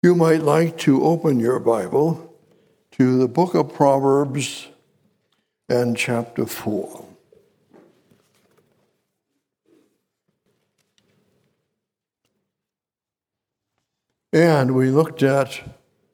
You might like to open your Bible to the book of Proverbs and chapter 4. And we looked at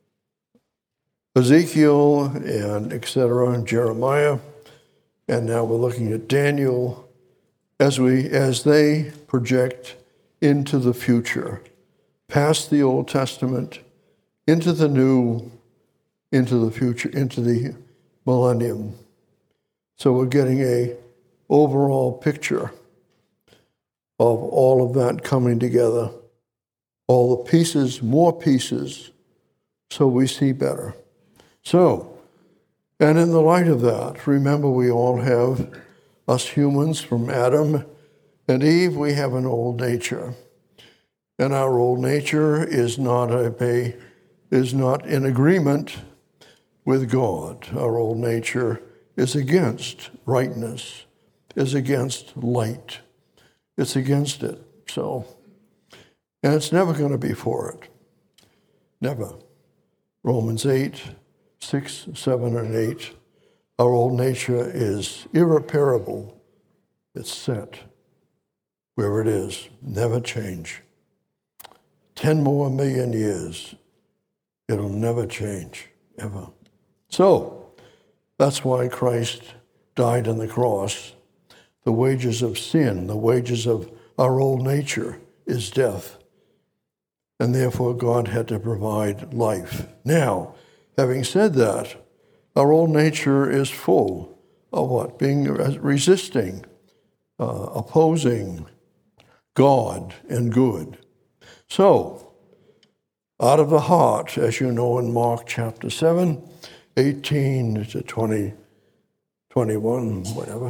Ezekiel and etc. and Jeremiah, and now we're looking at Daniel as they project into the future, past the Old Testament, into the New, into the future, into the millennium. So we're getting a overall picture of all of that coming together, all the pieces, more pieces, so we see better. So, and in the light of that, remember we all have, us humans from Adam and Eve, we have an old nature. And our old nature is not in agreement with God. Our old nature is against rightness, is against light. It's against it. So, and it's never going to be for it. Never. Romans 8:6, 7, and 8. Our old nature is irreparable. It's set where it is. Never change. 10 more million years. It'll never change, ever. So, that's why Christ died on the cross. The wages of sin, the wages of our old nature is death. And therefore, God had to provide life. Now, having said that, our old nature is full of what? Being resisting, opposing God and good. So, out of the heart, as you know in Mark chapter 7, 18 to 20, 21, whatever,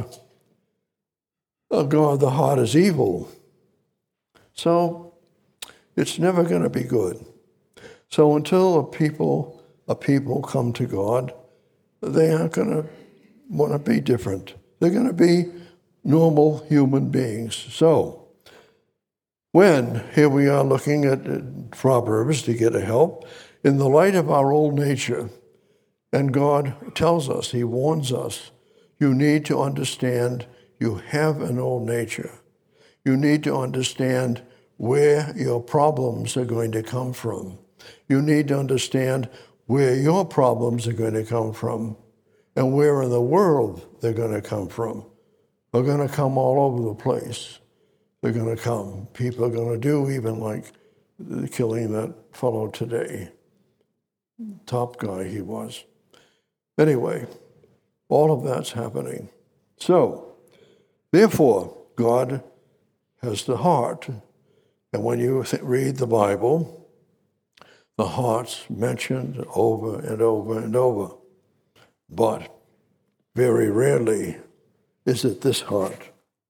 God, the heart is evil. So, it's never going to be good. So until a people come to God, they aren't going to want to be different. They're going to be normal human beings. So, here we are looking at Proverbs to get a help, in the light of our old nature, and God tells us, He warns us, you need to understand you have an old nature. You need to understand where your problems are going to come from. You need to understand where your problems are going to come from and where in the world they're going to come from. They're going to come all over the place. They're going to come. People are going to do even like killing that fellow today. Top guy he was. Anyway, all of that's happening. So, therefore, God has the heart. And when you read the Bible, the heart's mentioned over and over and over. But very rarely is it this heart.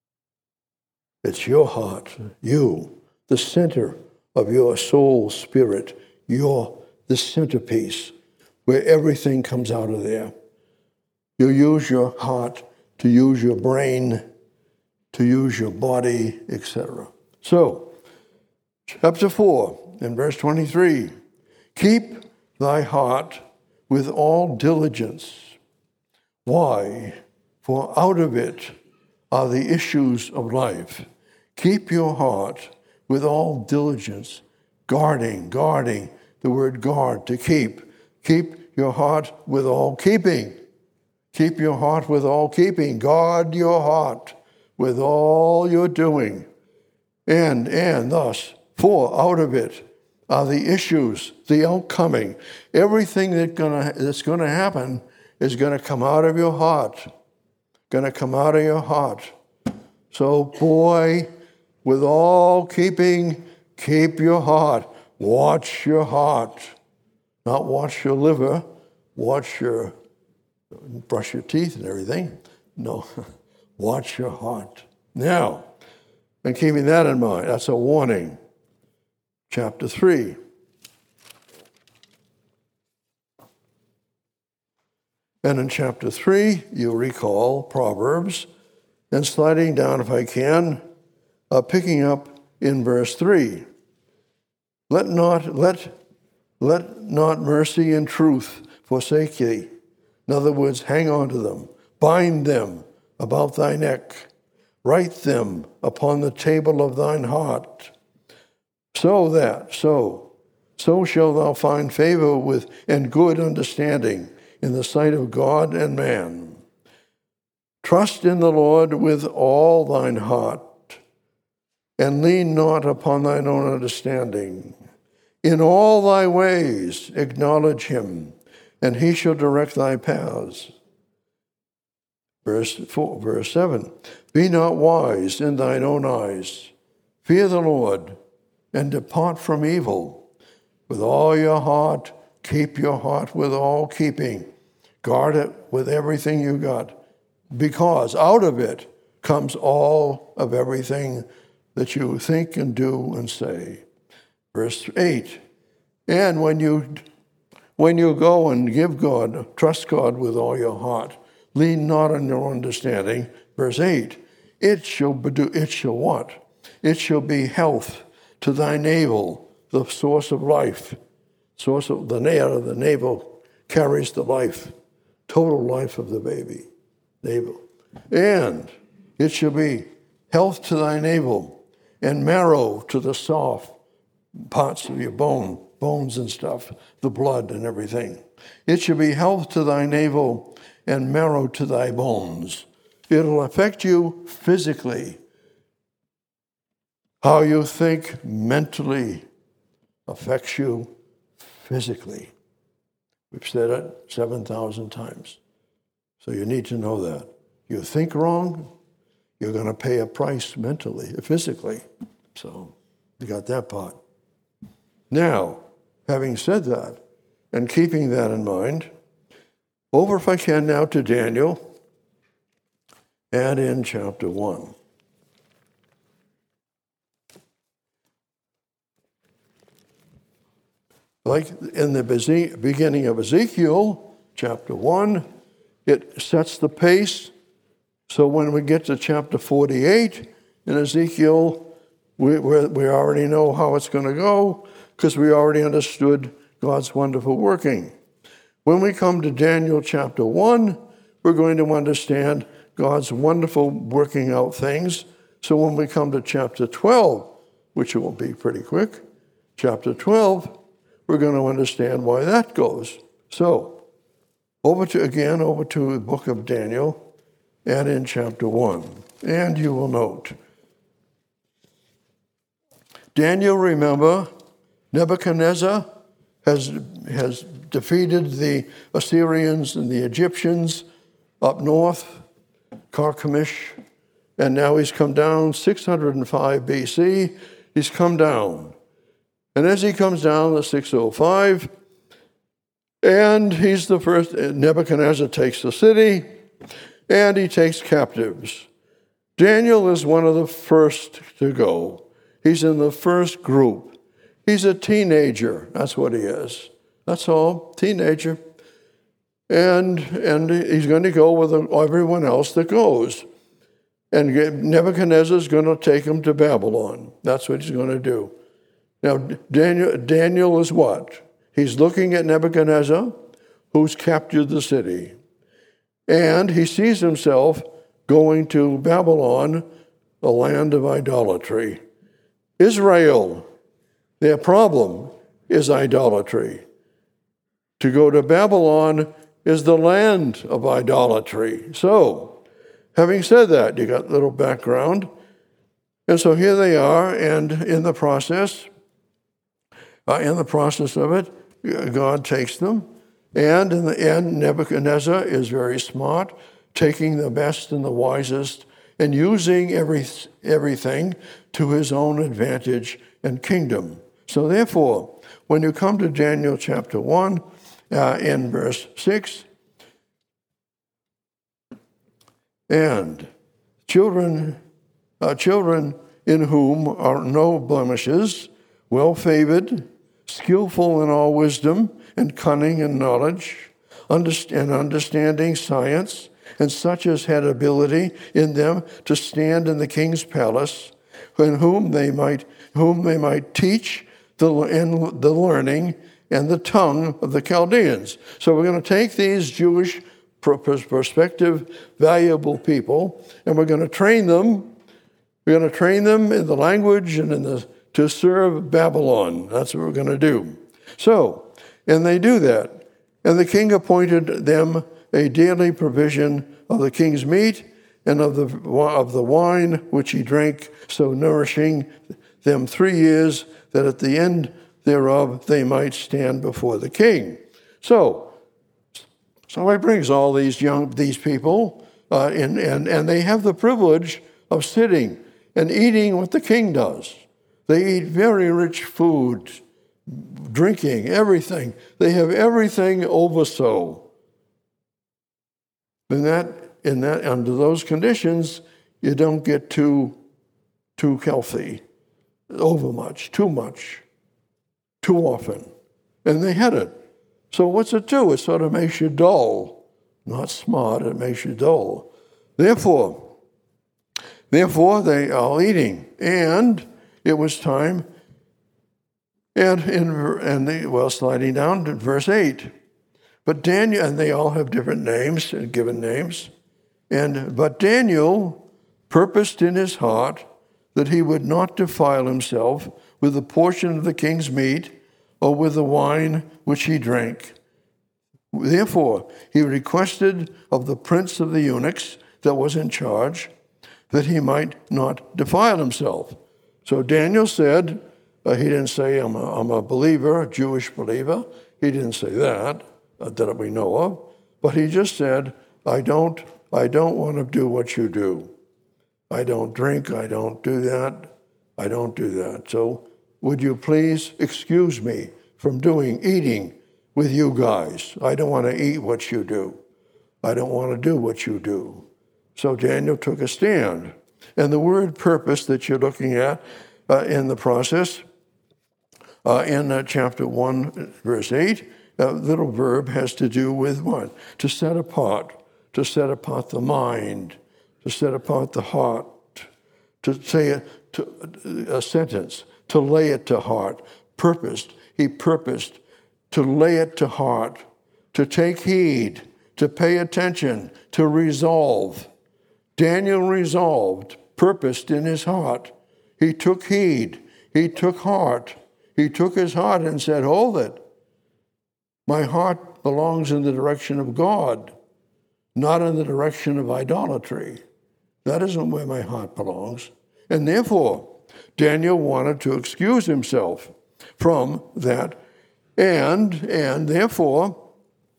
It's your heart, you, the center of your soul, spirit, the centerpiece, where everything comes out of there. You use your heart to use your brain, to use your body, etc. So, chapter 4, in verse 23, keep thy heart with all diligence. Why? For out of it are the issues of life. Keep your heart with all diligence, guarding, the word guard, to keep. Keep your heart with all keeping. Keep your heart with all keeping. Guard your heart with all you're doing. And thus, for out of it are the issues, the outcoming. Everything that's going to happen is going to come out of your heart. Going to come out of your heart. So, boy, with all keeping, keep your heart. Watch your heart. Not watch your liver. Brush your teeth and everything. No, watch your heart. Now, and keeping that in mind, that's a warning. Chapter 3. And in chapter 3, you'll recall Proverbs, and sliding down, if I can, picking up in verse 3. Let Let not mercy and truth forsake thee. In other words, hang on to them. Bind them about thy neck. Write them upon the table of thine heart. So shalt thou find favor with and good understanding in the sight of God and man. Trust in the Lord with all thine heart, and lean not upon thine own understanding. In all thy ways acknowledge him, and he shall direct thy paths. Verse 7, be not wise in thine own eyes. Fear the Lord, and depart from evil. With all your heart, keep your heart with all keeping. Guard it with everything you got, because out of it comes all of everything that you think and do and say. Verse 8, and when you go and give God, trust God with all your heart, lean not on your understanding. Verse 8, it shall what? It shall be health to thy navel, the source of life. Source of the navel carries the life, total life of the baby, navel. And it shall be health to thy navel, and marrow to the soft parts of your bones and stuff, the blood and everything. It shall be health to thy navel and marrow to thy bones. It'll affect you physically. How you think mentally affects you physically. We've said it 7,000 times. So you need to know that. You think wrong, you're going to pay a price mentally, physically. So you got that part. Now, having said that, and keeping that in mind, over, if I can, now to Daniel, and in chapter 1. Like in the beginning of Ezekiel, chapter 1, it sets the pace. So when we get to chapter 48 in Ezekiel, we already know how it's going to go because we already understood God's wonderful working. When we come to Daniel chapter 1, we're going to understand God's wonderful working out things. So when we come to chapter 12, which will be pretty quick, chapter 12, we're going to understand why that goes. So, over to the book of Daniel, and in chapter 1. And you will note, Daniel, remember, Nebuchadnezzar has defeated the Assyrians and the Egyptians up north, Carchemish, and now he's come down 605 BC. He's come down. And as he comes down to 605, and he's the first, Nebuchadnezzar takes the city, and he takes captives. Daniel is one of the first to go. He's in the first group. He's a teenager. That's what he is. That's all, teenager. And he's going to go with everyone else that goes. And Nebuchadnezzar's going to take him to Babylon. That's what he's going to do. Now, Daniel is what? He's looking at Nebuchadnezzar, who's captured the city. And he sees himself going to Babylon, the land of idolatry. Israel, their problem is idolatry. To go to Babylon is the land of idolatry. So, having said that, you got a little background. And so here they are, and in the process of it, God takes them. And in the end, Nebuchadnezzar is very smart, taking the best and the wisest and using everything to his own advantage and kingdom. So therefore, when you come to Daniel chapter 1, in verse 6, and children in whom are no blemishes, well-favored, skillful in all wisdom, and cunning and knowledge, and understanding science, and such as had ability in them to stand in the king's palace, and whom they might teach the learning and the tongue of the Chaldeans. So we're going to take these Jewish prospective, valuable people, and we're going to train them. We're going to train them in the language and to serve Babylon. That's what we're going to do. So, and they do that. And the king appointed them a daily provision of the king's meat and of the wine which he drank, so nourishing them 3 years, that at the end thereof they might stand before the king. So he brings all these people in, and they have the privilege of sitting and eating what the king does. They eat very rich food, drinking, everything. They have everything over so. Under those conditions, you don't get too healthy, overmuch, too much, too often. And they had it. So what's it do? It sort of makes you dull. Not smart, it makes you dull. Therefore, they are eating. And it was time, sliding down to verse 8. But Daniel, and they all have different names, given names. But Daniel purposed in his heart that he would not defile himself with a portion of the king's meat or with the wine which he drank. Therefore, he requested of the prince of the eunuchs that was in charge that he might not defile himself. So Daniel said, he didn't say, I'm a believer, a Jewish believer. He didn't say that we know of. But he just said, I don't want to do what you do. I don't drink, I don't do that. I don't do that. So would you please excuse me from eating with you guys? I don't want to eat what you do. I don't want to do what you do. So Daniel took a stand. And the word purpose that you're looking at in the process, in chapter 1, verse 8, little verb has to do with what? To set apart the mind, to set apart the heart, to say it, a sentence, to lay it to heart. Purposed, he purposed to lay it to heart, to take heed, to pay attention, to resolve. Daniel resolved, purposed in his heart. He took heed, he took heart. He took his heart and said, hold it. My heart belongs in the direction of God, not in the direction of idolatry. That isn't where my heart belongs. And therefore, Daniel wanted to excuse himself from that. And therefore,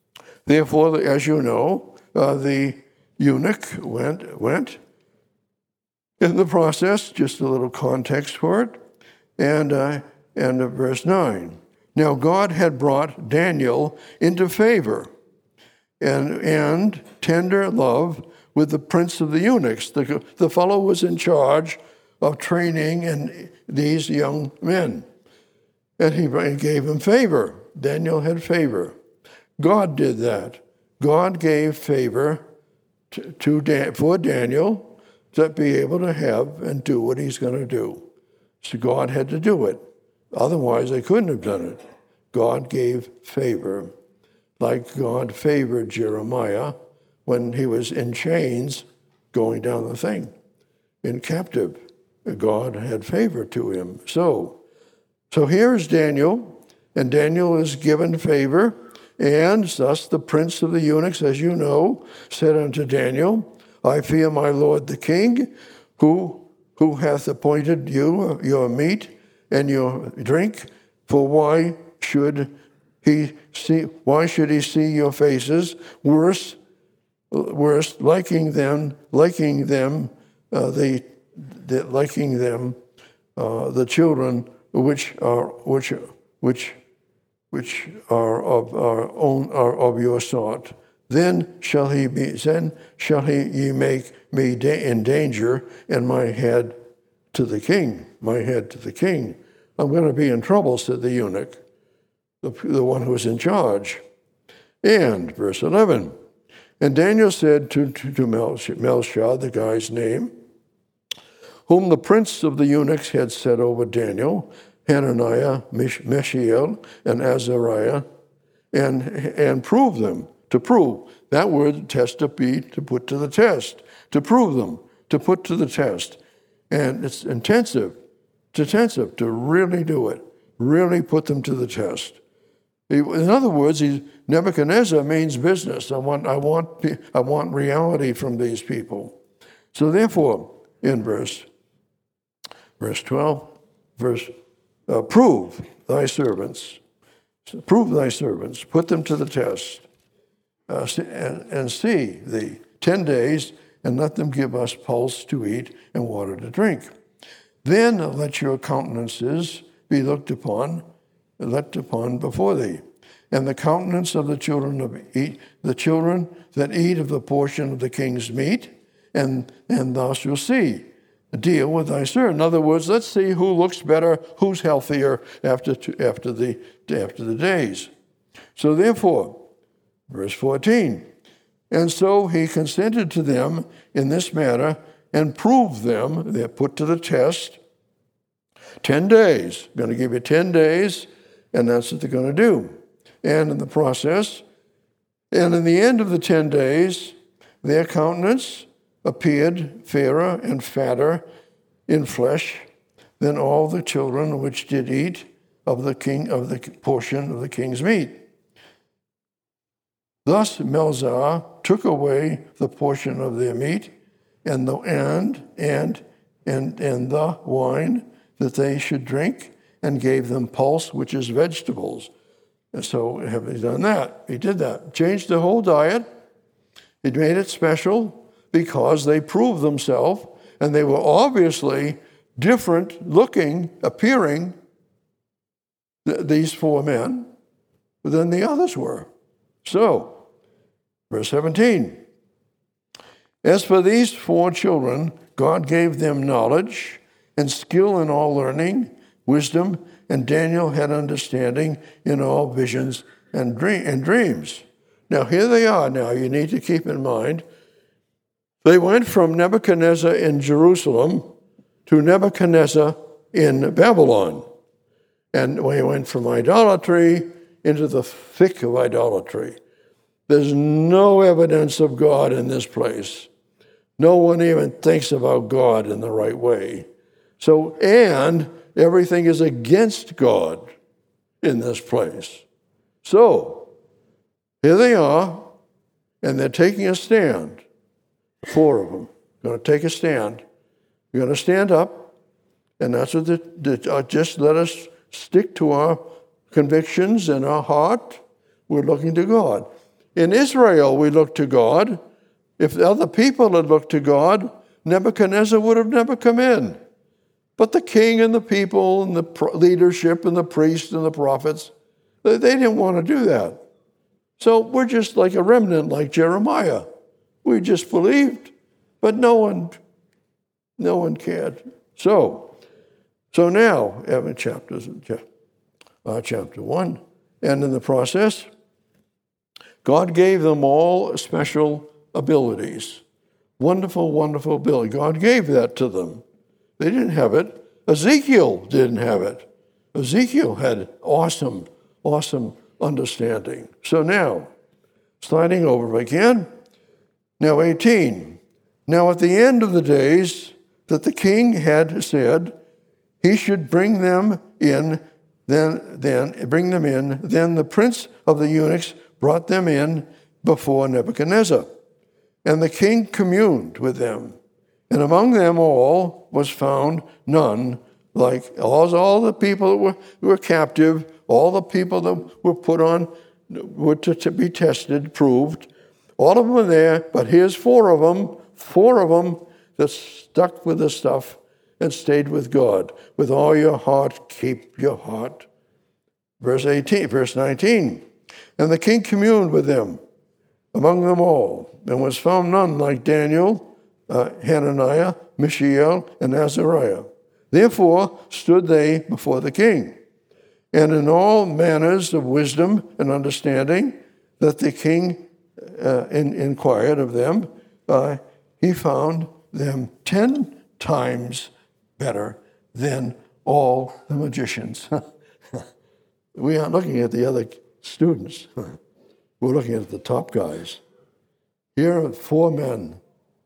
as you know, the eunuch went in the process, just a little context for it, and verse 9. Now God had brought Daniel into favor and tender love with the prince of the eunuchs. The fellow was in charge of training these young men. And he gave him favor. Daniel had favor. God did that. God gave favor for Daniel to be able to have and do what he's going to do. So God had to do it. Otherwise, they couldn't have done it. God gave favor, like God favored Jeremiah when he was in chains going down the thing, in captive. God had favor to him. So here's Daniel, and Daniel is given favor, and thus the prince of the eunuchs, as you know, said unto Daniel, I fear my lord the king, who hath appointed you your meat and your drink, for why should he see your faces worse, liking them the children which are of your sort. Then shall ye make me in danger, and my head to the king. I'm going to be in trouble, said the eunuch, the one who was in charge. And verse 11, and Daniel said to Melchizedek, the guy's name, whom the prince of the eunuchs had set over Daniel, Hananiah, Mishael, and Azariah, and prove them. To prove. That word test to be to put to the test. To prove them. To put to the test. And it's intensive. It's intensive to really do it. Really put them to the test. In other words, Nebuchadnezzar means business. I want reality from these people. So therefore, in verse 12, prove thy servants, put them to the test, and see the 10 days, and let them give us pulse to eat and water to drink. Then let your countenances be looked upon before thee, and the countenance of the children that eat of the portion of the king's meat, and thou shalt see. Deal with thy servant. In other words, let's see who looks better, who's healthier after the days. So therefore, verse 14, and so he consented to them in this matter and proved them. They're put to the test. 10 days. I'm going to give you 10 days, and that's what they're going to do. And in the process, and in the end of the 10 days, their countenance appeared fairer and fatter in flesh than all the children which did eat of the portion of the king's meat. Thus Melzar took away the portion of their meat and the wine that they should drink, and gave them pulse, which is vegetables. And so having done that, he did that. Changed the whole diet. He made it special because they proved themselves, and they were obviously different looking, appearing, these 4 men, than the others were. So, verse 17. As for these 4 children, God gave them knowledge and skill in all learning, wisdom, and Daniel had understanding in all visions and dreams. Now, here they are now. You need to keep in mind, they went from Nebuchadnezzar in Jerusalem to Nebuchadnezzar in Babylon. And we went from idolatry into the thick of idolatry. There's no evidence of God in this place. No one even thinks about God in the right way. So, and everything is against God in this place. So, here they are, and they're taking a stand. 4 of them going to take a stand. You're going to stand up, and that's what just let us stick to our convictions and our heart. We're looking to God. In Israel, we look to God. If the other people had looked to God, Nebuchadnezzar would have never come in. But the king and the people and the leadership and the priests and the prophets, they didn't want to do that. So we're just like a remnant, like Jeremiah. We just believed, but no one cared. So now, having chapter 1, and in the process, God gave them all special abilities. Wonderful, wonderful ability. God gave that to them. They didn't have it. Ezekiel didn't have it. Ezekiel had awesome understanding. So now, sliding over again, now 18. Now at the end of the days that the king had said he should bring them in, then the prince of the eunuchs brought them in before Nebuchadnezzar. And the king communed with them. And among them all was found none like all the people that were captive, all the people that were put on, were to be tested, proved. All of them were there, but here's 4 of them that stuck with the stuff and stayed with God. With all your heart, keep your heart. Verse 19. And the king communed with them among them all, and was found none like Daniel, Hananiah, Mishael, and Azariah. Therefore stood they before the king. And in all manners of wisdom and understanding that the king inquired of them, he found them 10 times better than all the magicians. We aren't looking at the other students. We're looking at the top guys. Here are 4 men,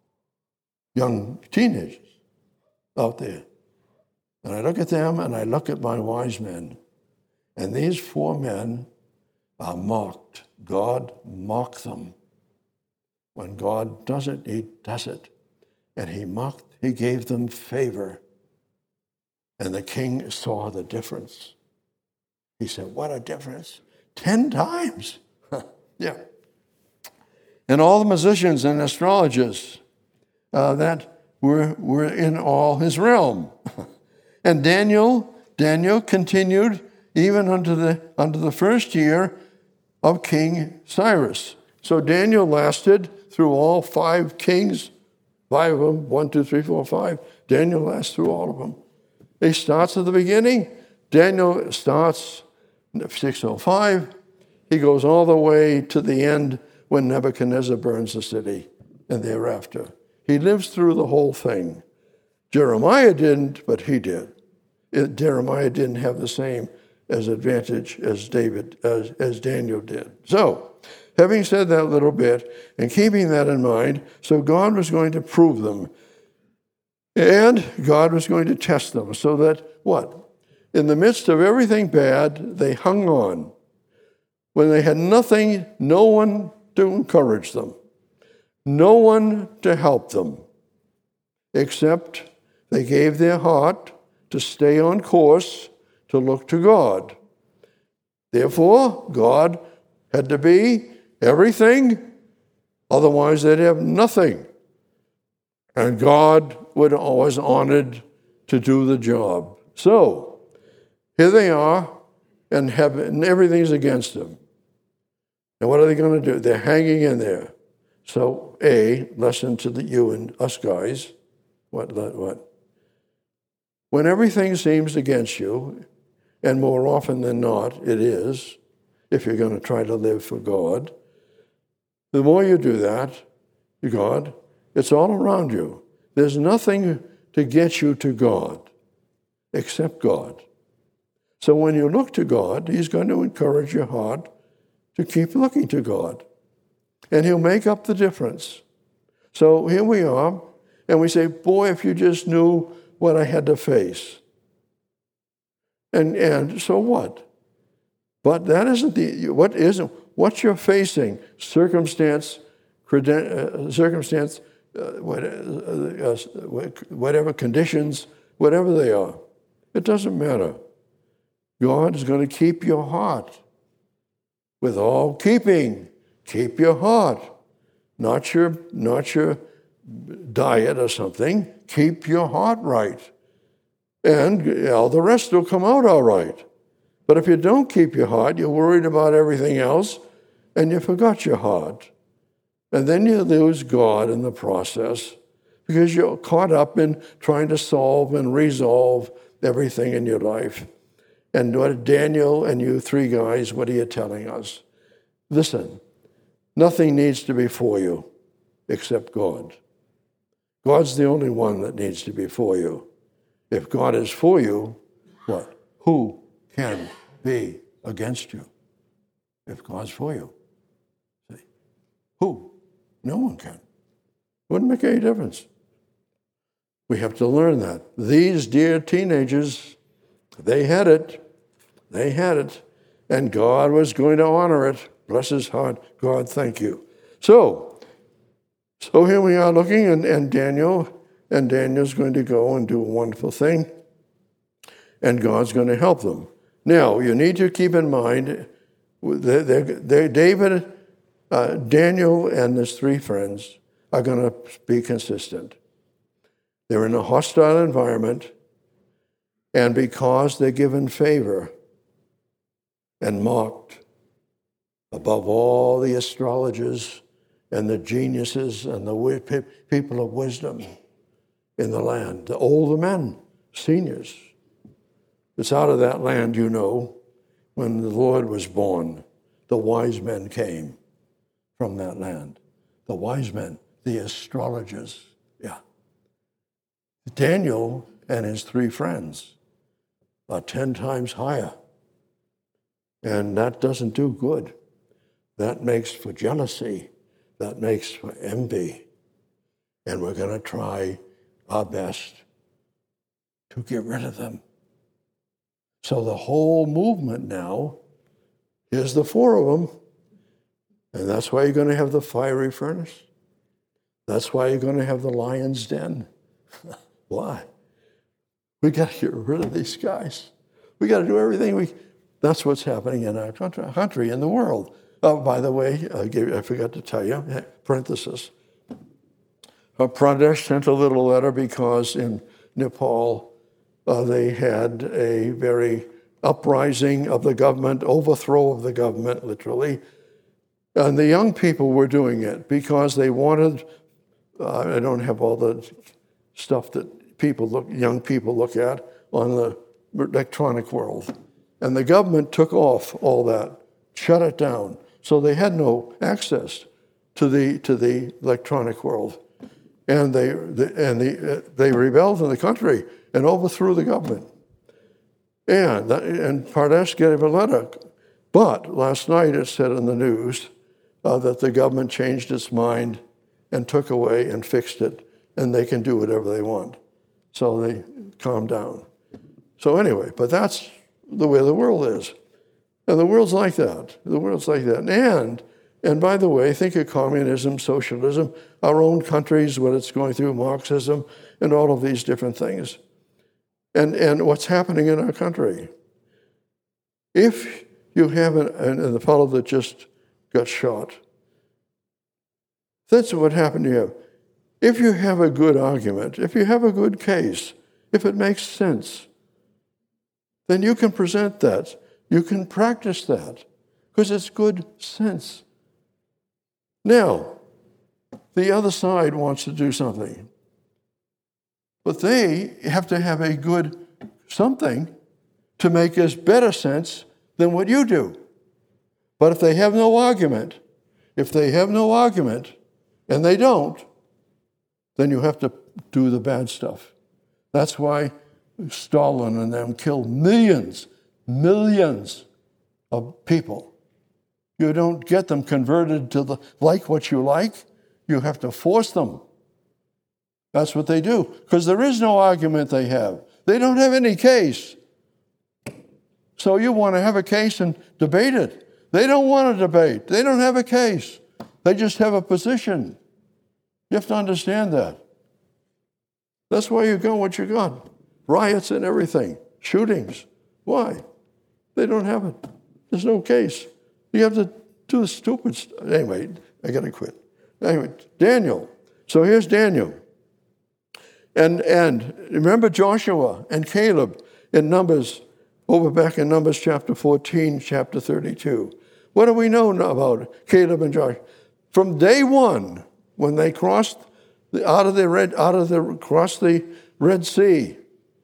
young teenagers out there. And I look at them and I look at my wise men. And these 4 men are mocked. God mocked them. When God does it, he does it. And he gave them favor. And the king saw the difference. He said, what a difference. 10 times. Yeah. And all the musicians and astrologers that were in all his realm. And Daniel continued even unto the first year of King Cyrus. So Daniel lasted through all 5 kings, 5 of them, 1, 2, 3, 4, 5. Daniel lasts through all of them. He starts at the beginning. Daniel starts 605. He goes all the way to the end when Nebuchadnezzar burns the city and thereafter. He lives through the whole thing. Jeremiah didn't, but he did. Jeremiah didn't have the same as advantage as Daniel did. So, having said that little bit and keeping that in mind, so God was going to prove them. And God was going to test them so that what? In the midst of everything bad, they hung on. When they had nothing, no one to encourage them, no one to help them, except they gave their heart to stay on course, to look to God. Therefore, God had to be everything, otherwise they'd have nothing. And God was always honored to do the job. So, here they are, and everything's against them. And what are they going to do? They're hanging in there. So, lesson to you and us guys. What? When everything seems against you, and more often than not it is, if you're going to try to live for God, the more you do that, God, it's all around you. There's nothing to get you to God except God. So when you look to God, he's going to encourage your heart to keep looking to God. And he'll make up the difference. So here we are, and we say, boy, if you just knew what I had to face. And so what? But that isn't what you're facing, circumstance, whatever conditions, whatever they are. It doesn't matter. God is going to keep your heart. With all keeping, keep your heart. Not your diet or something. Keep your heart right. And all the rest will come out all right. But if you don't keep your heart, you're worried about everything else, and you forgot your heart. And then you lose God in the process because you're caught up in trying to solve and resolve everything in your life. And what Daniel and you 3 guys, what are you telling us? Listen, nothing needs to be for you except God. God's the only one that needs to be for you. If God is for you, what? Who can be against you? If God's for you. See? Who? No one can. Wouldn't make any difference. We have to learn that. These dear teenagers, they had it. They had it. And God was going to honor it. Bless his heart. God, thank you. So here we are looking, and Daniel's going to go and do a wonderful thing, and God's going to help them. Now, you need to keep in mind, Daniel and his 3 friends are going to be consistent. They're in a hostile environment, and because they're given favor and mocked above all the astrologers and the geniuses and the people of wisdom in the land, the older men, seniors. It's out of that land, when the Lord was born, the wise men came from that land. The wise men, the astrologers, yeah. Daniel and his 3 friends, 10 times higher. And that doesn't do good. That makes for jealousy. That makes for envy. And we're going to try our best to get rid of them. So the whole movement now is the four of them. And that's why you're going to have the fiery furnace. That's why you're going to have the lion's den. Why? We got to get rid of these guys. We got to do everything That's what's happening in our country, in the world. Oh, by the way, I forgot to tell you, parenthesis. Pradesh sent a little letter because in Nepal they had a very uprising of the government, overthrow of the government, literally. And the young people were doing it because they wanted, I don't have all the stuff that young people look at on the electronic world. And the government took off all that, shut it down. So they had no access to the electronic world. And they rebelled in the country and overthrew the government. And Pradesh gave a letter. But last night it said in the news that the government changed its mind and took away and fixed it, and they can do whatever they want. So they calmed down. So anyway, but that's the way the world is. And the world's like that. The world's like that. And by the way, think of communism, socialism, our own countries, what it's going through, Marxism, and all of these different things. And what's happening in our country. If you have and the fellow that just got shot, that's what happened to you. If you have a good argument, if you have a good case, if it makes sense, then you can present that. You can practice that because it's good sense. Now, the other side wants to do something, but they have to have a good something to make as better sense than what you do. But if they have no argument, and they don't, then you have to do the bad stuff. That's why Stalin and them killed millions of people. You don't get them converted to like what you like. You have to force them. That's what they do. Because there is no argument they have. They don't have any case. So you want to have a case and debate it. They don't want to debate. They don't have a case. They just have a position. You have to understand that. That's why you got what you got. Riots and everything. Shootings. Why? They don't have it. There's no case. You have to do the stupid stuff. Anyway, I got to quit. Anyway, Daniel. So here's Daniel. And remember Joshua and Caleb in Numbers, back in Numbers chapter 14, chapter 32. What do we know about Caleb and Joshua? From day one, when they crossed crossed the Red Sea,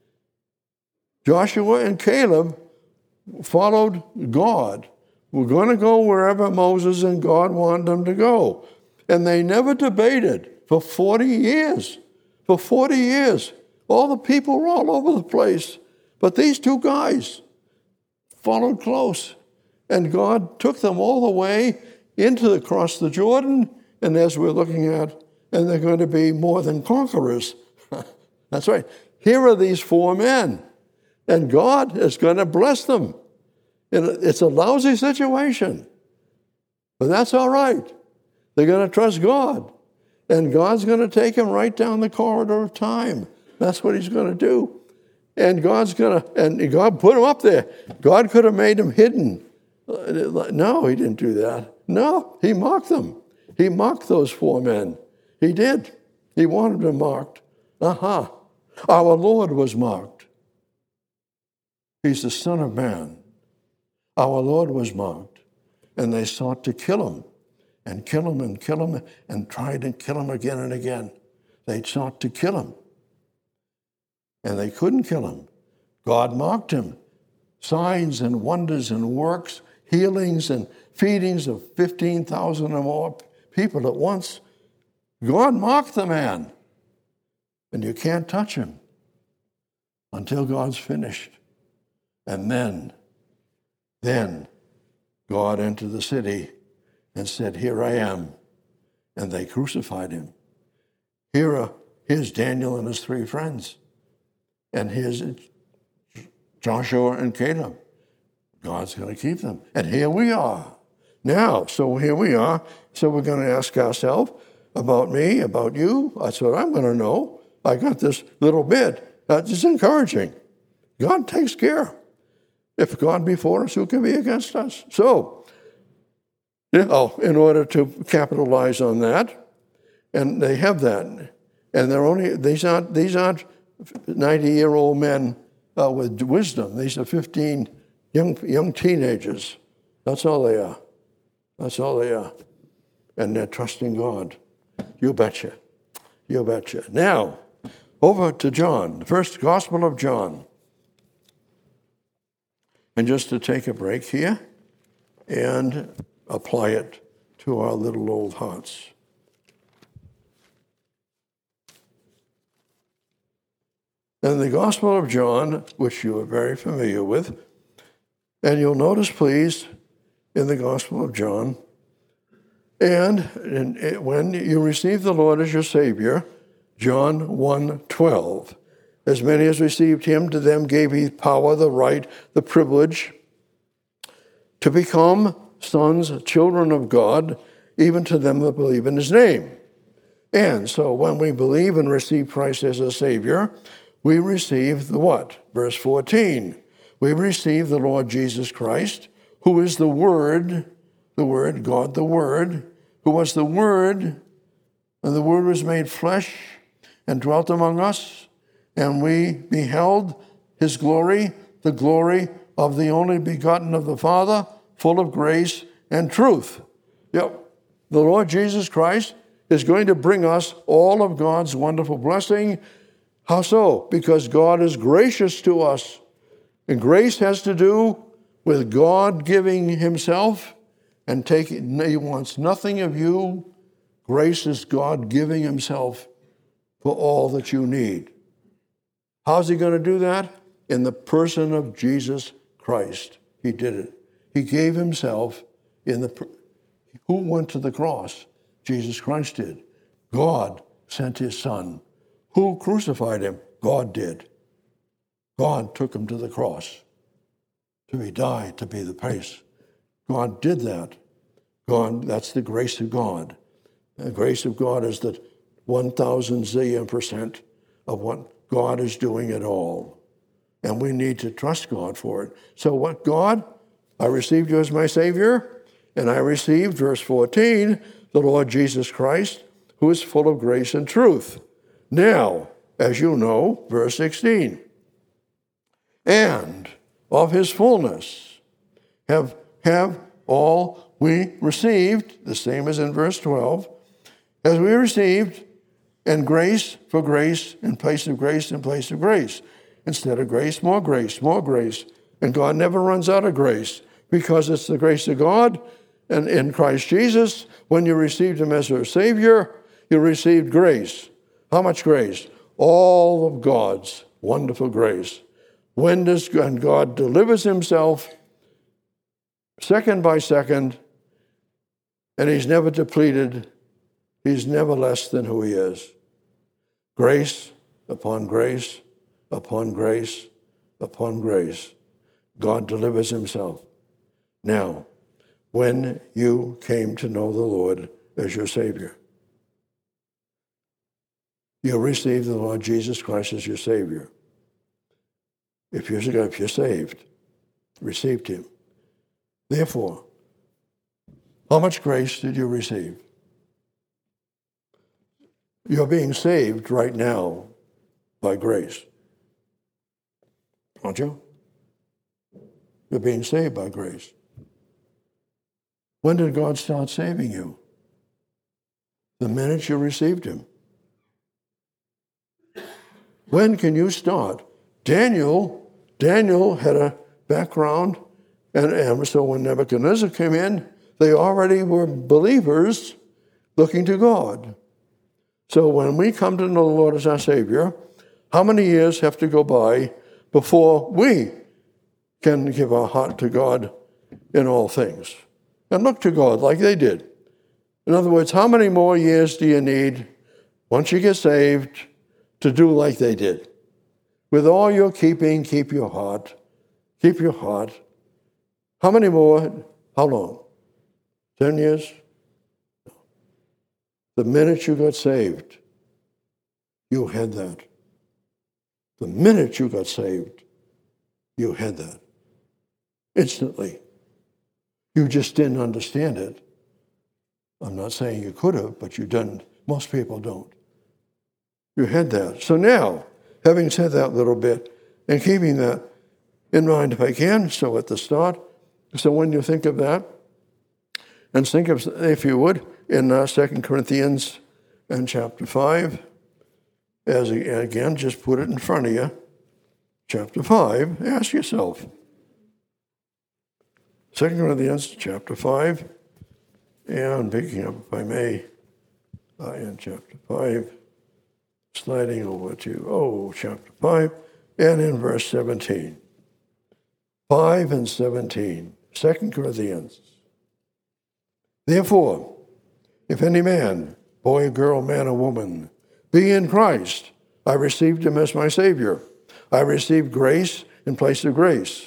Joshua and Caleb followed God. We're going to go wherever Moses and God wanted them to go. And they never debated for 40 years. For 40 years. All the people were all over the place. But these two guys followed close. And God took them all the way across the Jordan. And as we're looking at, and they're going to be more than conquerors. That's right. Here are these four men. And God is going to bless them. It's a lousy situation. But that's all right. They're going to trust God. And God's going to take them right down the corridor of time. That's what he's going to do. And God put them up there. God could have made them hidden. No, he didn't do that. No, he mocked them. He mocked those four men. He did. He wanted them mocked. Our Lord was mocked. He's the Son of Man. Our Lord was mocked. And they sought to kill him. And kill him and kill him and tried to kill him again and again. They sought to kill him. And they couldn't kill him. God mocked him. Signs and wonders and works, healings and feedings of 15,000 or more people at once. God mocked the man. And you can't touch him until God's finished. And then God entered the city and said, "Here I am." And they crucified him. Here's Daniel and his 3 friends. And here's Joshua and Caleb. God's going to keep them. And here we are. Now, so here we are. So we're going to ask ourselves, about me, about you. That's what I'm going to know. I got this little bit. That's just encouraging. God takes care. If God be for us, who can be against us? So, in order to capitalize on that, and they have that, and these aren't 90-year-old men with wisdom. These are 15 young teenagers. That's all they are. That's all they are. And they're trusting God. You betcha. You betcha. Now, over to John, the first Gospel of John. And just to take a break here and apply it to our little old hearts. In the Gospel of John, which you are very familiar with, and you'll notice, please, in the Gospel of John, and when you receive the Lord as your Savior, John 1:12, as many as received him, to them gave he power, the right, the privilege to become sons, children of God, even to them that believe in his name. And so when we believe and receive Christ as a Savior, we receive the what? Verse 14. We receive the Lord Jesus Christ, who is the Word, God the Word, who was the Word, and the Word was made flesh and dwelt among us, and we beheld his glory, the glory of the only begotten of the Father, full of grace and truth. Yep. The Lord Jesus Christ is going to bring us all of God's wonderful blessing. How so? Because God is gracious to us. And grace has to do with God giving himself and taking, he wants nothing of you. Grace is God giving himself for all that you need. How's he going to do that? In the person of Jesus Christ. He did it. He gave himself who went to the cross? Jesus Christ did. God sent his Son. Who crucified him? God did. God took him to the cross to be died, to be the price. God did that. That's the grace of God. The grace of God is that 1,000 zillion% of what God is doing at all. And we need to trust God for it. So what, God? I received you as my Savior, and I received, verse 14, the Lord Jesus Christ, who is full of grace and truth. Now, as you know, verse 16, and of his fullness have all we received, the same as in verse 12, as we received, and grace for grace, in place of grace, in place of grace. Instead of grace, more grace, more grace. And God never runs out of grace because it's the grace of God. And in Christ Jesus, when you received him as your Savior, you received grace. How much grace? All of God's wonderful grace. When God delivers himself second by second, and he's never depleted, he's never less than who he is. Grace upon grace upon grace upon grace. God delivers himself. Now, when you came to know the Lord as your Savior, you received the Lord Jesus Christ as your Savior. If you're saved, received him. Therefore, how much grace did you receive? You're being saved right now by grace. Aren't you? You're being saved by grace. When did God start saving you? The minute you received him. When can you start? Daniel had a background, and so when Nebuchadnezzar came in, they already were believers looking to God. So when we come to know the Lord as our Savior, how many years have to go by before we can give our heart to God in all things. And look to God like they did. In other words, how many more years do you need once you get saved to do like they did? With all your keeping, keep your heart. Keep your heart. How many more? How long? 10 years? The minute you got saved, you had that. The minute you got saved, you had that. Instantly. You just didn't understand it. I'm not saying you could have, but you didn't. Most people don't. You had that. So now, having said that little bit, and keeping that in mind if I can, so at the start, so when you think of that, and think of, if you would, in 2 Corinthians and chapter 5, as again, just put it in front of you. Chapter 5, ask yourself. 2 Corinthians chapter 5, and picking up, if I may, in chapter 5, sliding over to, chapter 5, and in verse 17. 5 and 17, 2 Corinthians. Therefore, if any man, boy, girl, man, or woman, be in Christ, I received him as my Savior. I received grace in place of grace.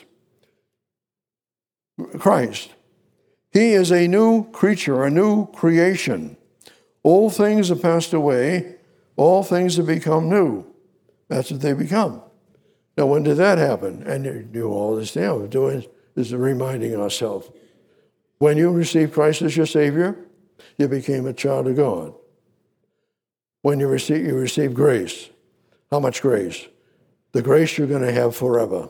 Christ. He is a new creature, a new creation. All things have passed away. All things have become new. That's what they become. Now, when did that happen? And you do all this now. We're doing is reminding ourselves. When you received Christ as your Savior, you became a child of God. When you receive grace. How much grace? The grace you're going to have forever.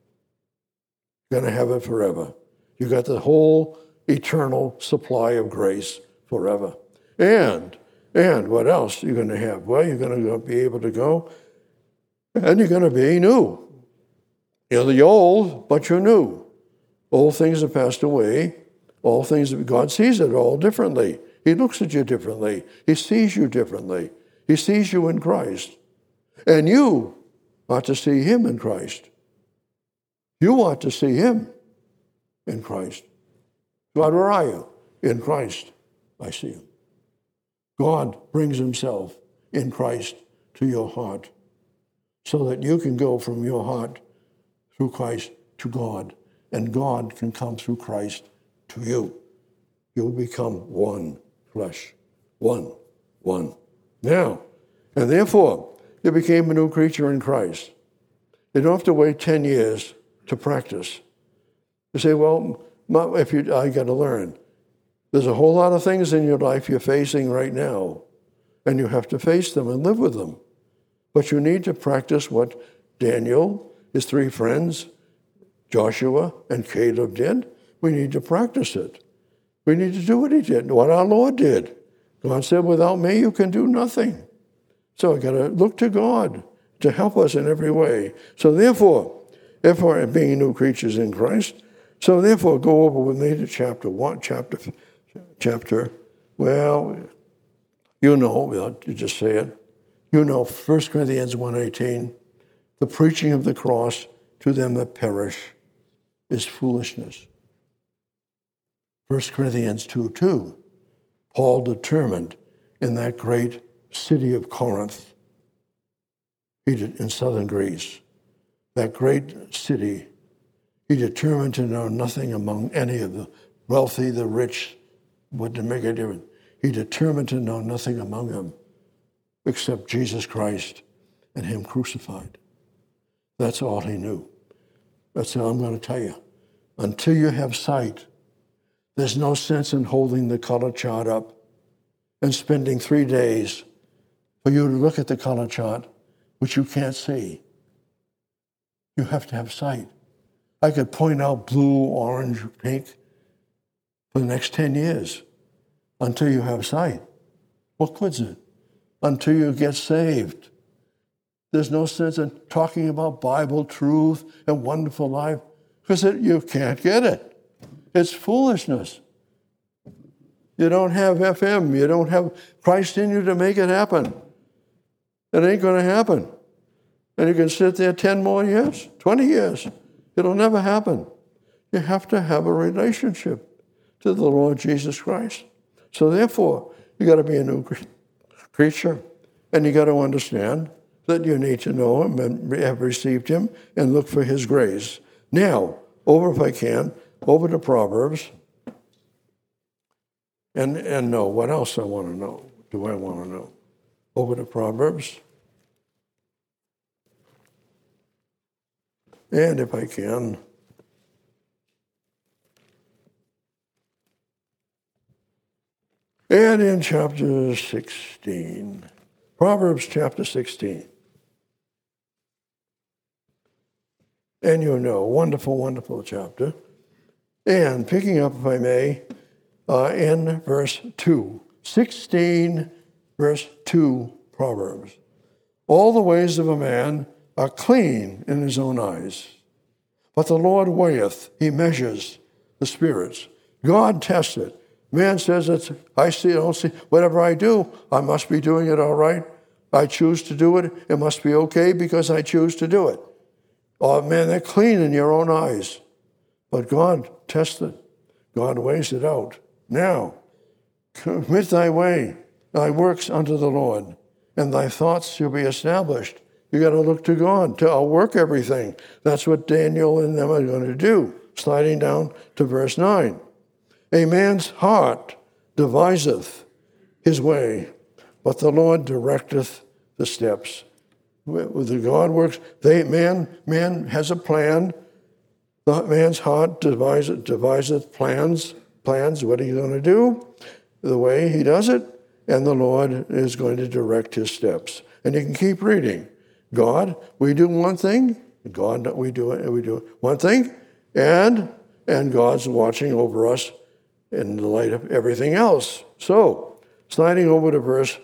You're going to have it forever. You got the whole eternal supply of grace forever. And what else you're going to have? Well, you're going to be able to go, and you're going to be new. You're the old, but you're new. Old things have passed away. All things, God sees it all differently. He looks at you differently. He sees you differently. He sees you in Christ. And you ought to see him in Christ. You ought to see him in Christ. God, where are you? In Christ, I see him. God brings himself in Christ to your heart so that you can go from your heart through Christ to God, and God can come through Christ to you. You'll become one flesh. One. Now, and therefore, you became a new creature in Christ. You don't have to wait 10 years to practice. You say, well, I got to learn. There's a whole lot of things in your life you're facing right now, and you have to face them and live with them. But you need to practice what Daniel, his 3 friends, Joshua, and Caleb did. We need to practice it. We need to do what he did, what our Lord did. God said, without me, you can do nothing. So we got to look to God to help us in every way. So therefore, being new creatures in Christ, so therefore go over with me to chapter, well, you know, you just say it. You know, 1 Corinthians 1:18, the preaching of the cross to them that perish is foolishness. 1 Corinthians 2:2, Paul determined in that great city of Corinth, in southern Greece, that great city, he determined to know nothing among any of the wealthy, the rich, what to make a difference. He determined to know nothing among them except Jesus Christ and him crucified. That's all he knew. That's all I'm going to tell you. Until you have sight, there's no sense in holding the color chart up and spending 3 days for you to look at the color chart, which you can't see. You have to have sight. I could point out blue, orange, pink for the next 10 years until you have sight. What good's it? Until you get saved. There's no sense in talking about Bible truth and wonderful life because you can't get it. It's foolishness. You don't have FM. You don't have Christ in you to make it happen. It ain't going to happen. And you can sit there 10 more years, 20 years, It'll never happen. You have to have a relationship to the Lord Jesus Christ. So therefore, you got to be a new creature, and you got to understand that you need to know him and have received him and look for his grace. Now, if I can, over to Proverbs. And know what else I want to know. Do I want to know? Over to Proverbs. And if I can, and in chapter 16, Proverbs chapter 16. And you know, wonderful, wonderful chapter. And picking up, if I may, in verse 2. 16, verse 2, Proverbs. All the ways of a man are clean in his own eyes, but the Lord weigheth, he measures the spirits. God tests it. Man says, I don't see, whatever I do, I must be doing it all right. I choose to do it. It must be okay because I choose to do it. Oh, man, they're clean in your own eyes. But God tests it. God weighs it out. Now, commit thy way, thy works unto the Lord, and thy thoughts shall be established. You got to look to God to outwork everything. That's what Daniel and them are going to do. Sliding down to verse 9. A man's heart deviseth his way, but the Lord directeth the steps. With the God works, man has a plan. The man's heart deviseth plans, what he's going to do, the way he does it, and the Lord is going to direct his steps. And you can keep reading. God, we do one thing. God, we do one thing, and God's watching over us in the light of everything else. So, sliding over to verse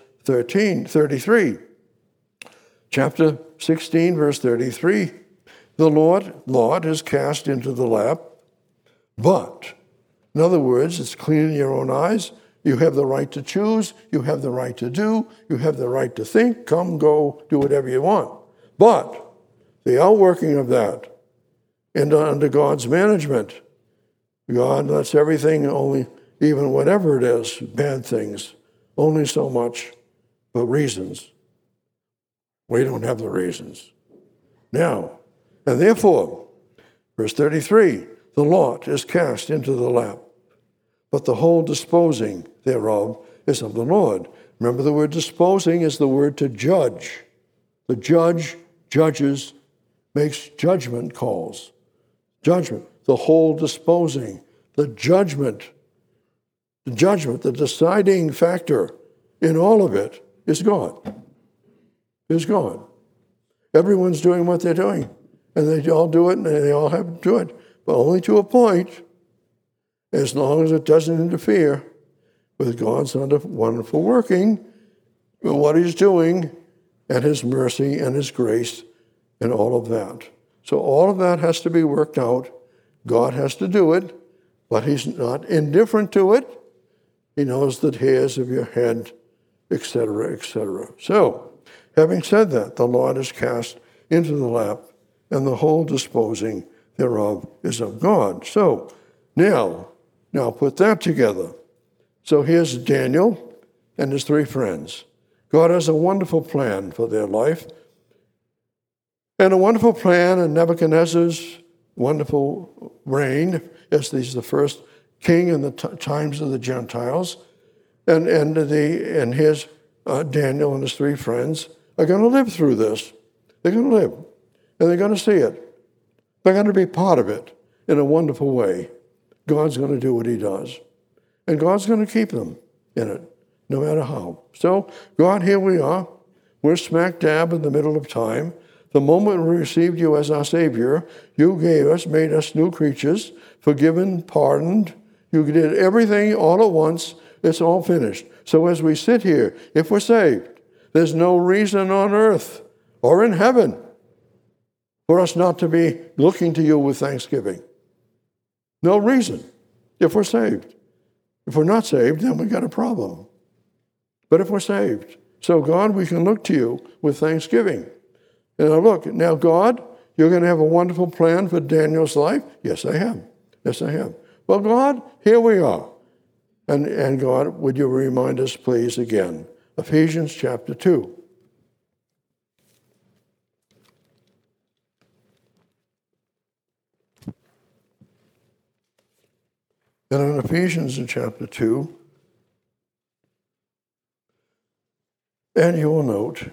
33. Chapter 16, verse 33. The Lord is cast into the lap, but, in other words, it's clean in your own eyes. You have the right to choose. You have the right to do. You have the right to think. Come, go, do whatever you want. But the outworking of that under God's management, God lets everything only, even whatever it is, bad things, only so much, but reasons. We don't have the reasons. Now, and therefore, verse 33, the lot is cast into the lap, but the whole disposing thereof is of the Lord. Remember, the word disposing is the word to judge. The judge judges, makes judgment calls. Judgment, the whole disposing, the judgment, the deciding factor in all of it is God. Is God. Everyone's doing what they're doing, and they all do it, and they all have to do it, but only to a point, as long as it doesn't interfere with God's wonderful working, with what he's doing, and his mercy and his grace, and all of that. So all of that has to be worked out. God has to do it, but he's not indifferent to it. He knows the hairs of your head, etc., etc. So, having said that, the Lord is cast into the lap, and the whole disposing thereof is of God. So, now put that together. So here's Daniel and his three friends. God has a wonderful plan for their life, and a wonderful plan in Nebuchadnezzar's wonderful reign, as he's the first king in the times of the Gentiles, and his Daniel and his three friends are going to live through this. They're going to live, and they're going to see it. They're going to be part of it in a wonderful way. God's going to do what he does, and God's going to keep them in it, no matter how. So, God, here we are. We're smack dab in the middle of time. The moment we received you as our Savior, you made us new creatures, forgiven, pardoned. You did everything all at once. It's all finished. So as we sit here, if we're saved, there's no reason on earth or in heaven for us not to be looking to you with thanksgiving. No reason, if we're saved. If we're not saved, then we got a problem. But if we're saved, so God, we can look to you with thanksgiving. And look, now God, you're going to have a wonderful plan for Daniel's life? Yes, I have. Yes, I have. Well, God, here we are. And God, would you remind us, please, again? Ephesians chapter 2. And in Ephesians in chapter 2, and you will note,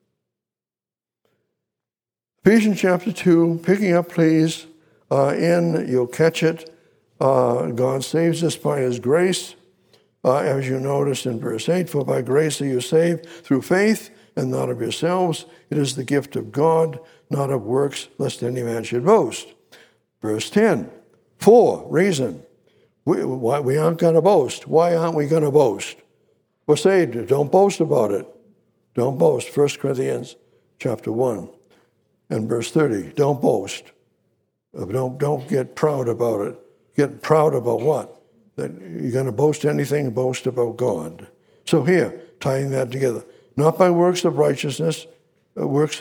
Ephesians chapter 2, picking up, please, you'll catch it, God saves us by his grace, as you notice in verse 8, for by grace are you saved through faith, and not of yourselves. It is the gift of God, not of works, lest any man should boast. Verse 10, reason. We aren't going to boast. Why aren't we going to boast? We're saved. Don't boast about it. Don't boast. 1 Corinthians chapter 1 and verse 30. Don't boast. Don't get proud about it. Get proud about what? That you're going to boast anything, boast about God. So here, tying that together. Not by works of righteousness, lest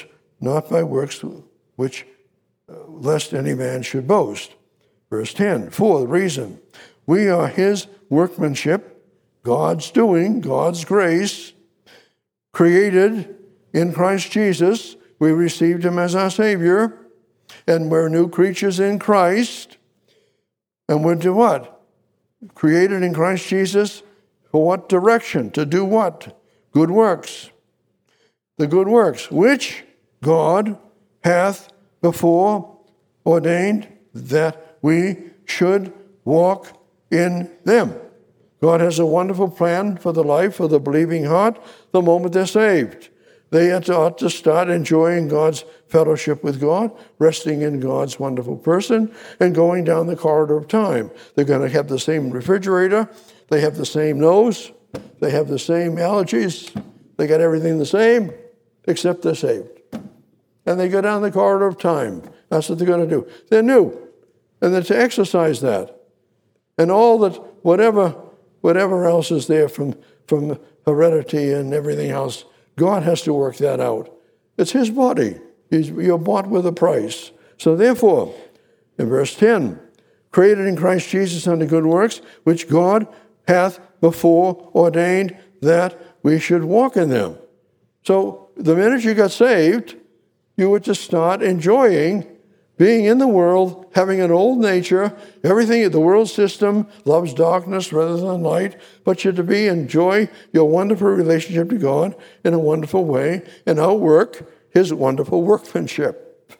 any man should boast. Verse 10, the reason. We are his workmanship, God's doing, God's grace, created in Christ Jesus. We received him as our Savior, and we're new creatures in Christ. And we're to what? Created in Christ Jesus for what direction? To do what? Good works. The good works, which God hath before ordained that we should walk in them. God has a wonderful plan for the life of the believing heart the moment they're saved. They ought to start enjoying God's fellowship with God, resting in God's wonderful person, and going down the corridor of time. They're going to have the same refrigerator. They have the same nose. They have the same allergies. They got everything the same, except they're saved. And they go down the corridor of time. That's what they're going to do. They're new. And then to exercise that. And all that, whatever else is there from heredity and everything else, God has to work that out. It's his body. You're bought with a price. So therefore, in verse 10, created in Christ Jesus unto good works, which God hath before ordained that we should walk in them. So the minute you got saved, you were to start enjoying being in the world, having an old nature. Everything in the world system loves darkness rather than light, but you're to enjoy your wonderful relationship to God in a wonderful way and outwork his wonderful workmanship.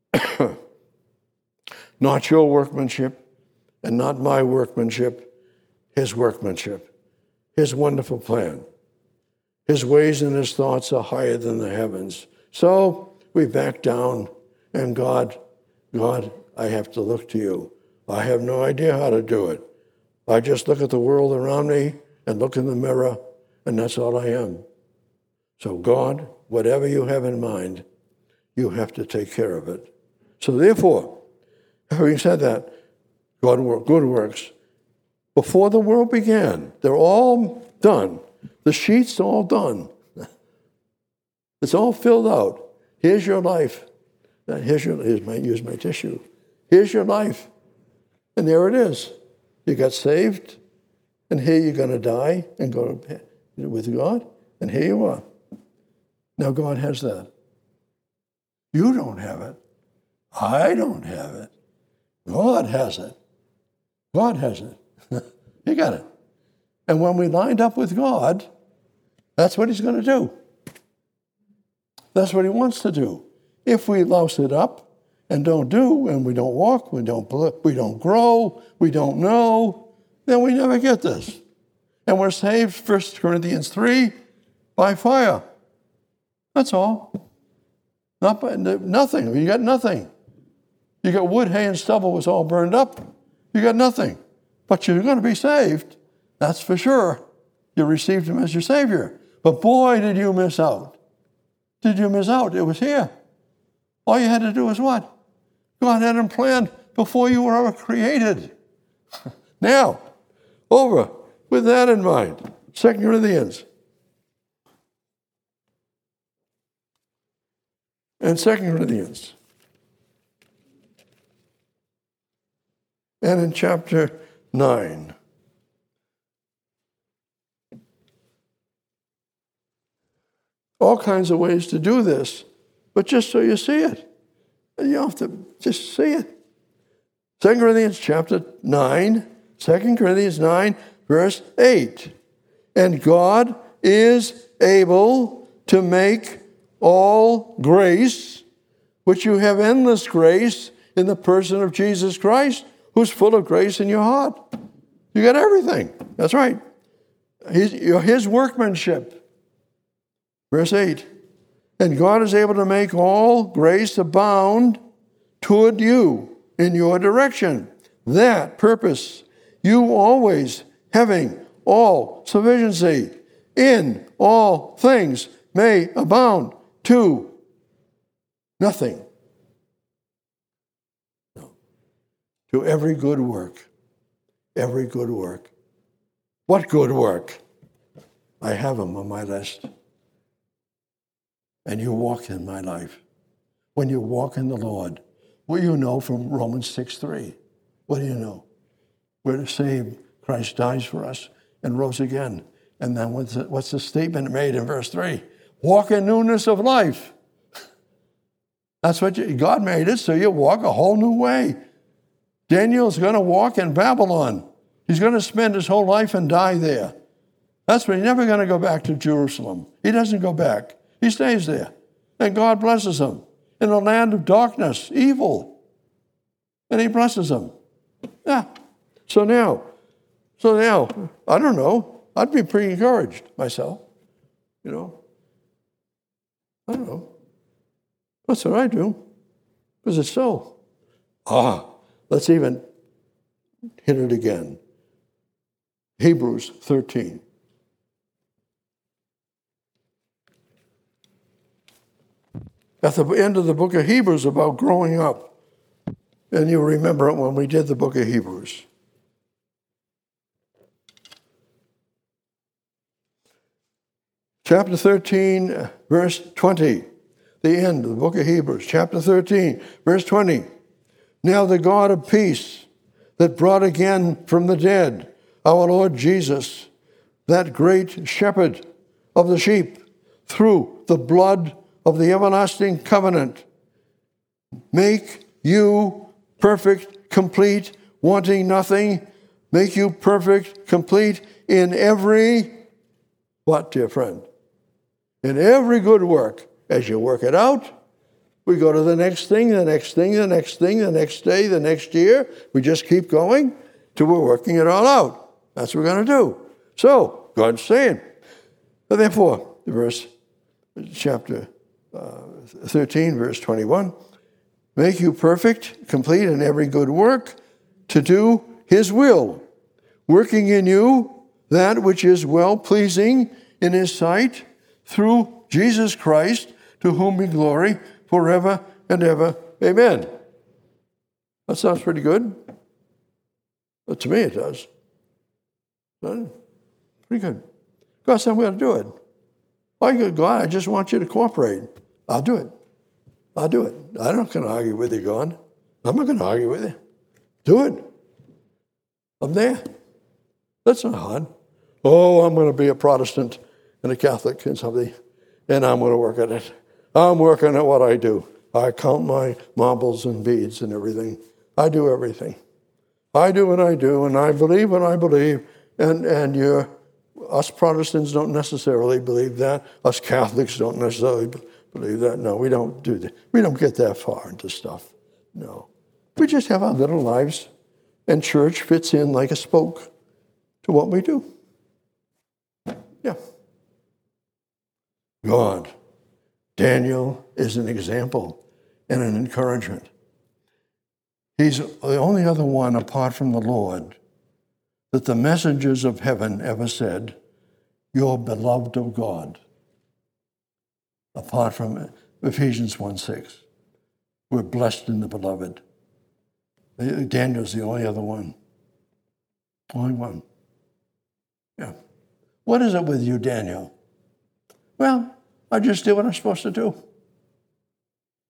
Not your workmanship and not my workmanship, his workmanship, his wonderful plan. His ways and his thoughts are higher than the heavens. So we back down, and God, I have to look to you. I have no idea how to do it. I just look at the world around me and look in the mirror, and that's all I am. So God, whatever you have in mind, you have to take care of it. So therefore, having said that, good works. Before the world began, they're all done. The sheet's all done. It's all filled out. Here's your life. Use my tissue. Here's your life. And there it is. You got saved, and here you're going to die and go with God, and here you are. Now God has that. You don't have it. I don't have it. God has it. God has it. You got it. And when we lined up with God, that's what he's going to do. That's what he wants to do. If we louse it up and don't do, and we don't walk, we don't grow, we don't know, then we never get this. And we're saved, 1 Corinthians 3, by fire. That's all. Not by nothing. You got nothing. You got wood, hay, and stubble was all burned up. You got nothing. But you're going to be saved. That's for sure. You received him as your Savior. But boy, did you miss out. Did you miss out? It was here. All you had to do was what? God had him planned before you were ever created. Now, over with that in mind. 2 Corinthians. And 2 Corinthians and in chapter 9. All kinds of ways to do this, but just so you see it. And you have to just see it. 2 Corinthians chapter 9, 2 Corinthians 9, verse 8. And God is able to make all grace, which you have endless grace in the person of Jesus Christ, who's full of grace in your heart. You got everything. That's right. His workmanship. Verse 8. And God is able to make all grace abound toward you in your direction. That purpose, you always having all sufficiency in all things may abound to nothing. No. To every good work. Every good work. What good work? I have them on my list. And you walk in my life. When you walk in the Lord, what do you know from Romans 6:3? What do you know? We're saved. Christ dies for us and rose again. And then what's the statement made in verse 3? Walk in newness of life. That's what God made it, so you walk a whole new way. Daniel's going to walk in Babylon. He's going to spend his whole life and die there. That's why he's never going to go back to Jerusalem. He doesn't go back. He stays there. And God blesses him. In a land of darkness, evil. And he blesses him. Yeah. So now, I don't know. I'd be pretty encouraged myself. You know. I don't know. That's what I do. Because it's so. Let's even hit it again. Hebrews 13. At the end of the book of Hebrews about growing up. And you remember it when we did the book of Hebrews. Chapter 13, verse 20. The end of the book of Hebrews. Chapter 13, verse 20. Now the God of peace that brought again from the dead our Lord Jesus, that great shepherd of the sheep, through the blood of the everlasting covenant, make you perfect, complete, wanting nothing, make you perfect, complete in every, what, dear friend? In every good work. As you work it out, we go to the next thing, the next thing, the next thing, the next day, the next year. We just keep going till we're working it all out. That's what we're going to do. So, God's saying, therefore, chapter 13, verse 21, make you perfect, complete in every good work, to do his will, working in you that which is well-pleasing in his sight, through Jesus Christ, to whom be glory forever and ever. Amen. That sounds pretty good. But to me it does. Pretty good. God said, I'm going to do it. Oh, God, I just want you to cooperate. I'll do it. I'll do it. I'm not going to argue with you, God. I'm not going to argue with you. Do it. I'm there. That's not hard. Oh, I'm going to be a Protestant and a Catholic and something, and I'm going to work at it. I'm working at what I do. I count my marbles and beads and everything. I do everything. I do what I do, and I believe what I believe, and us Protestants don't necessarily believe that. Us Catholics don't necessarily believe that. No, we don't do that. We don't get that far into stuff. No. We just have our little lives, and church fits in like a spoke to what we do. Yeah. God. Daniel is an example and an encouragement. He's the only other one apart from the Lord that the messengers of heaven ever said, you're beloved of God. Apart from Ephesians 1:6. We're blessed in the beloved. Daniel's the only other one. Only one. Yeah. What is it with you, Daniel? Well, I just did what I'm supposed to do.